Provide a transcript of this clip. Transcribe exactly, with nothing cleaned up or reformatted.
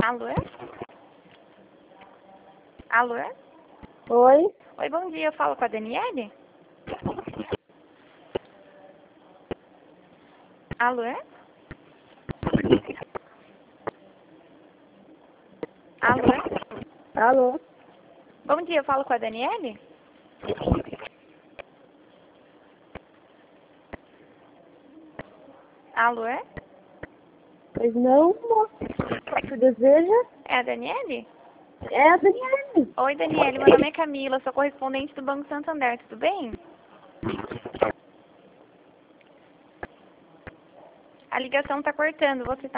Alô? Alô? Oi? Oi, bom dia. Eu falo com a Daniele? Alô? Alô? Alô? Bom dia. Eu falo com a Daniele? Alô? Pois não, moça. O que você deseja? É a Daniele? É a Daniele. Oi, Daniele. Meu nome é Camila. Sou correspondente do Banco Santander. Tudo bem? A ligação tá cortando. Você tá